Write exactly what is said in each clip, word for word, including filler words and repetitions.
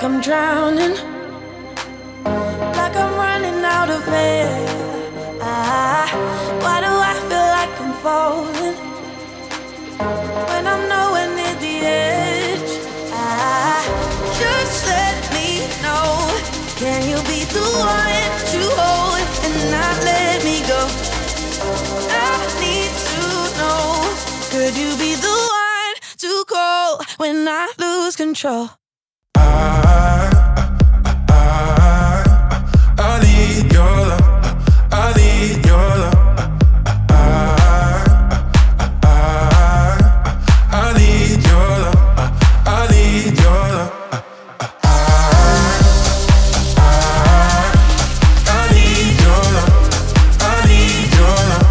I'm drowning, like I'm running out of air. Ah, why do I feel like I'm falling when I'm nowhere near the edge? Ah, just let me know. Can you be the one to hold and not let me go? I need to know. Could you be the one to call when I lose control? I need your love. I need your love. I need your love. I need your love. I need your love. I need your love.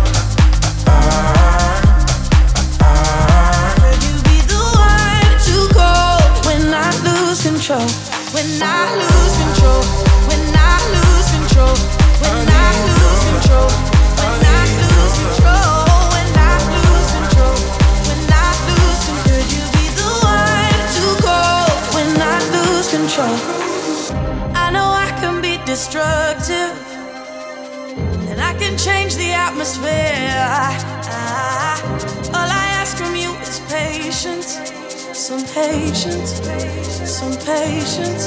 Could you be the one to call when I lose control? When I lose control. When I lose control. When I lose control. When I lose control. When I lose control. When I lose control. Could you be the one to call when I lose control? I know I can be destructive, and I can change the atmosphere. Ah, all I ask from you is patience, some patience, some patience.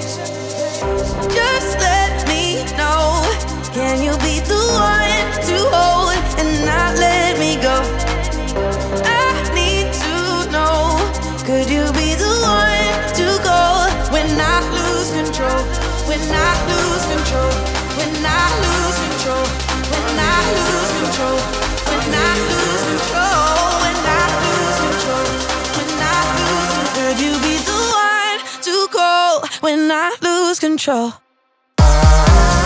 Just let me know. Can you be the one to hold and not let me go? I need to know. Could you be the one to go when I lose control? When I lose control. When I lose control. When I lose control. When I lose control. When I lose control. When I lose control. Could you be the one to go when I lose control?